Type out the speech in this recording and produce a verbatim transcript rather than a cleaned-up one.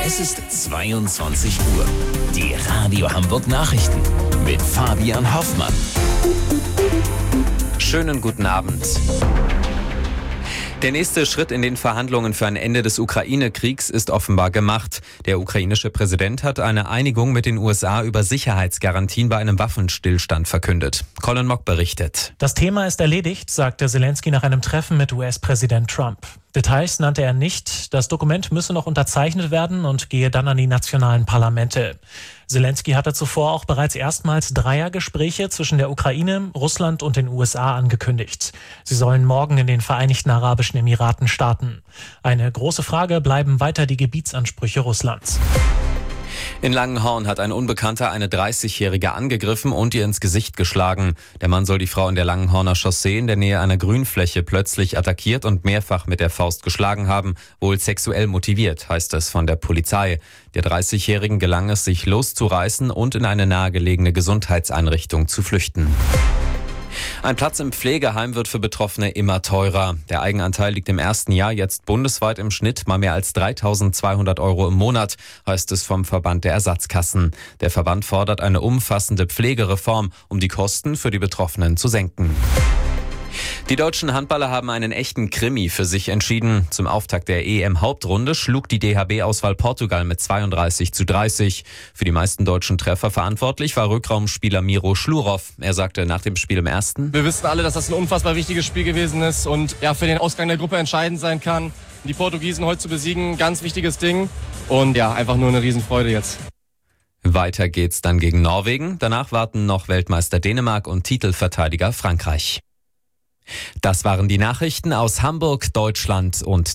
Es ist zweiundzwanzig Uhr. Die Radio Hamburg Nachrichten mit Fabian Hoffmann. Schönen guten Abend. Der nächste Schritt in den Verhandlungen für ein Ende des Ukraine-Kriegs ist offenbar gemacht. Der ukrainische Präsident hat eine Einigung mit den U S A über Sicherheitsgarantien bei einem Waffenstillstand verkündet. Colin Mock berichtet. Das Thema ist erledigt, sagte Zelensky nach einem Treffen mit U S-Präsident Trump. Details nannte er nicht. Das Dokument müsse noch unterzeichnet werden und gehe dann an die nationalen Parlamente. Zelensky hatte zuvor auch bereits erstmals Dreiergespräche zwischen der Ukraine, Russland und den U S A angekündigt. Sie sollen morgen in den Vereinigten Arabischen Emiraten starten. Eine große Frage bleiben weiter die Gebietsansprüche Russlands. In Langenhorn hat ein Unbekannter eine dreißigjährige angegriffen und ihr ins Gesicht geschlagen. Der Mann soll die Frau in der Langenhorner Chaussee in der Nähe einer Grünfläche plötzlich attackiert und mehrfach mit der Faust geschlagen haben, wohl sexuell motiviert, heißt es von der Polizei. Der dreißigjährigen gelang es, sich loszureißen und in eine nahegelegene Gesundheitseinrichtung zu flüchten. Ein Platz im Pflegeheim wird für Betroffene immer teurer. Der Eigenanteil liegt im ersten Jahr jetzt bundesweit im Schnitt mal mehr als dreitausendzweihundert Euro im Monat, heißt es vom Verband der Ersatzkassen. Der Verband fordert eine umfassende Pflegereform, um die Kosten für die Betroffenen zu senken. Die deutschen Handballer haben einen echten Krimi für sich entschieden. Zum Auftakt der E M-Hauptrunde schlug die D H B-Auswahl Portugal mit zweiunddreißig zu dreißig. Für die meisten deutschen Treffer verantwortlich war Rückraumspieler Miro Schlurow. Er sagte nach dem Spiel im ersten: Wir wissen alle, dass das ein unfassbar wichtiges Spiel gewesen ist und ja, für den Ausgang der Gruppe entscheidend sein kann. Die Portugiesen heute zu besiegen, ganz wichtiges Ding und ja, einfach nur eine Riesenfreude jetzt. Weiter geht's dann gegen Norwegen. Danach warten noch Weltmeister Dänemark und Titelverteidiger Frankreich. Das waren die Nachrichten aus Hamburg, Deutschland und